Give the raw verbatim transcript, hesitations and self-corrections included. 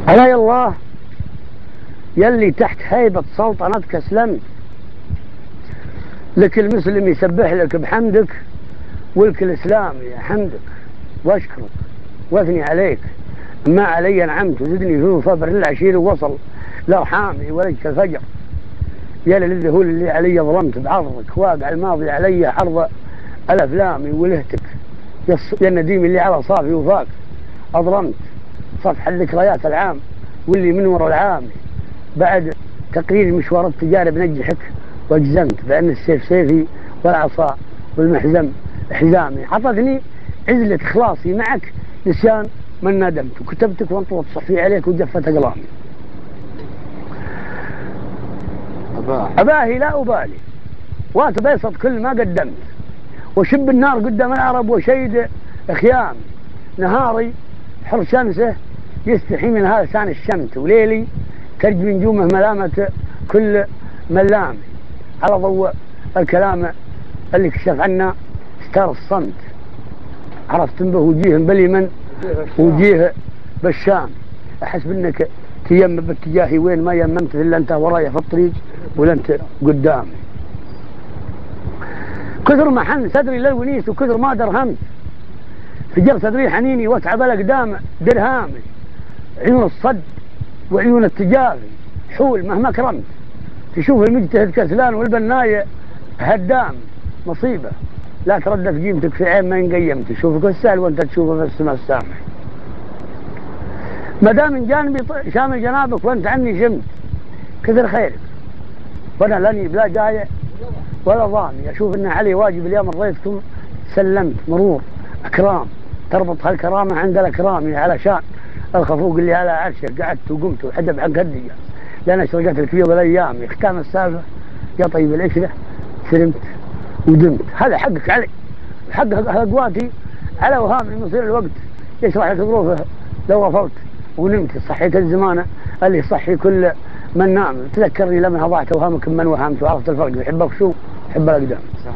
علي الله يلي تحت هيبة سلطنتك اسلمت، لك المسلم يسبح لك بحمدك، ولك الإسلام يحمدك واشكرك واثني عليك، ما علي نعمت وزدني في فبر العشير ووصل لارحامي ولجك الفجر. يا للذهول اللي علي ظلمت بعرضك، واقع الماضي علي حرض الافلام ولهتك، يا النديم اللي على صافي وفاك اظلمت صفح الذكريات العام، واللي من وراء العام بعد تقرير مشوار التجارب نجحك، واجزمت بان السيف سيفي والعصا والمحزم حزامي، عطتني عزلة اخلاصي معك نسيان من ندمت، وكتبتك وانطوت صحفي عليك وجفت اقلامي. أباهي لا أبالي وأتبيصد كل ما قدمت، وشب النار قدام العرب وشيد خيام، نهاري حر شمسه يستحي من هذا لسان الشمس، وليلي ترجم نجومه ملامة كل ملام، على ضوء الكلام اللي كشف عنا ستار الصمت، عرفت به وجيه باليمن وجيه بالشام، أحس بأنك تيمم باتجاهي وين ما يممت إلا أنت ورايا في الطريق ولا أنت قدامي. كثر ما حن صدري للونيس وكثر ما درهمت، فجر صدري حنيني واتعب الأقدام درهامي، عيون الصد وعيون التجافي حول مهما كرمت، تشوف المجتهد كسلان والبناية هدام، مصيبة لا تردد قيمتك في عين ما ينقيمت، تشوفك السهل وانت تشوفه في السماء السامح. ما دام من جانبي شامل جنابك وانت عني شمت، كثر خيرك وانا لاني بلا جاية ولا ضامي، اشوف ان علي واجب اليوم رضيتكم سلمت مرور اكرام، تربط هالكرامة عند الاكرام علشان الخفوق اللي على عرشك قعدت وقمت وحدب عن كدية، لان اشرقت الكبير بالايام، ختام السالفة يا طيب العشرة سلمت ودمت، هذا حقك علي، حق اقواتي على وهامي مصير الوقت يشرح لك ظروفه لو غفلت ونمت، صحيت الزمانة اللي صحي كل من نام، تذكرني لما وضعت وهامك من وهمت، وعرفت الفرق، يحبك شو يحب الأقدام.